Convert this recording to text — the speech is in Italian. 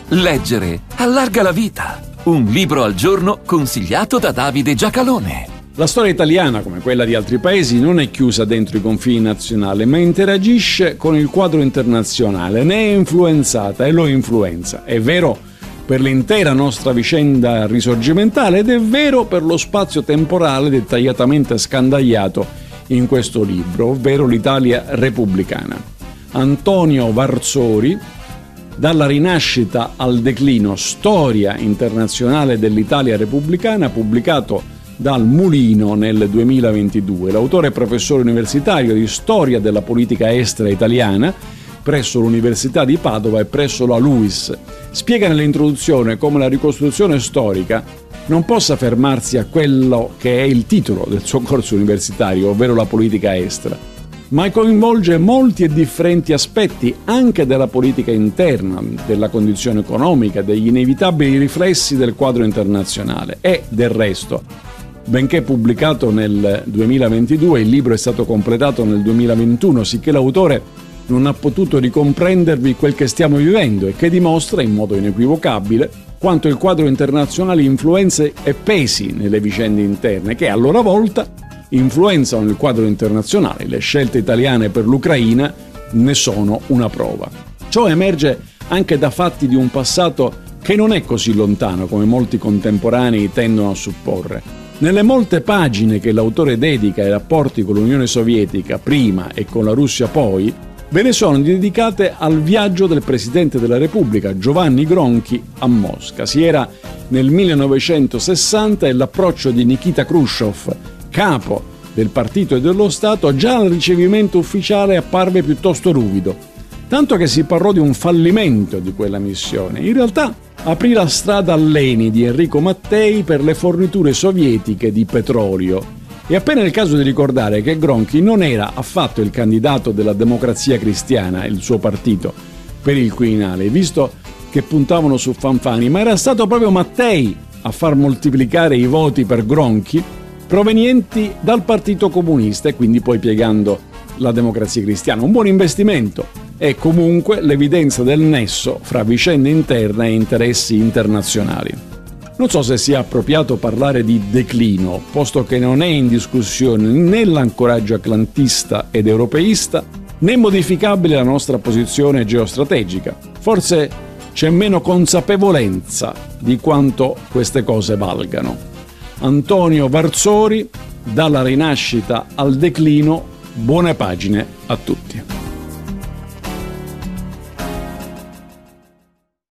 Leggere allarga la vita. Un libro al giorno consigliato da Davide Giacalone. La storia italiana, come quella di altri paesi, non è chiusa dentro i confini nazionali, ma interagisce con il quadro internazionale, ne è influenzata e lo influenza. È vero per l'intera nostra vicenda risorgimentale ed è vero per lo spazio temporale dettagliatamente scandagliato in questo libro, ovvero l'Italia repubblicana. Antonio Varzori, Dalla rinascita al declino, storia internazionale dell'Italia repubblicana, pubblicato dal Mulino nel 2022. L'autore è professore universitario di storia della politica estera italiana presso l'Università di Padova e presso la LUISS. Spiega nell'introduzione come la ricostruzione storica non possa fermarsi a quello che è il titolo del suo corso universitario, ovvero la politica estera, ma coinvolge molti e differenti aspetti anche della politica interna, della condizione economica, degli inevitabili riflessi del quadro internazionale. E del resto, benché pubblicato nel 2022, il libro è stato completato nel 2021, sicché l'autore non ha potuto ricomprendervi quel che stiamo vivendo e che dimostra in modo inequivocabile quanto il quadro internazionale influenze e pesi nelle vicende interne, che a loro volta influenzano il quadro internazionale. Le scelte italiane per l'Ucraina ne sono una prova. Ciò emerge anche da fatti di un passato che non è così lontano come molti contemporanei tendono a supporre. Nelle molte pagine che l'autore dedica ai rapporti con l'Unione Sovietica prima e con la Russia poi, ve ne sono dedicate al viaggio del Presidente della Repubblica, Giovanni Gronchi, a Mosca. Si era nel 1960 e l'approccio di Nikita Khrushchev, capo del partito e dello Stato, già al ricevimento ufficiale apparve piuttosto ruvido, tanto che si parlò di un fallimento di quella missione. In realtà aprì la strada all'ENI di Enrico Mattei per le forniture sovietiche di petrolio. È appena il caso di ricordare che Gronchi non era affatto il candidato della Democrazia Cristiana, il suo partito, per il Quirinale, visto che puntavano su Fanfani, ma era stato proprio Mattei a far moltiplicare i voti per Gronchi provenienti dal Partito Comunista e quindi poi piegando la Democrazia Cristiana. Un buon investimento e comunque l'evidenza del nesso fra vicende interne e interessi internazionali. Non so se sia appropriato parlare di declino, posto che non è in discussione né l'ancoraggio atlantista ed europeista, né modificabile la nostra posizione geostrategica. Forse c'è meno consapevolezza di quanto queste cose valgano. Antonio Varzori, Dalla rinascita al declino, buone pagine a tutti.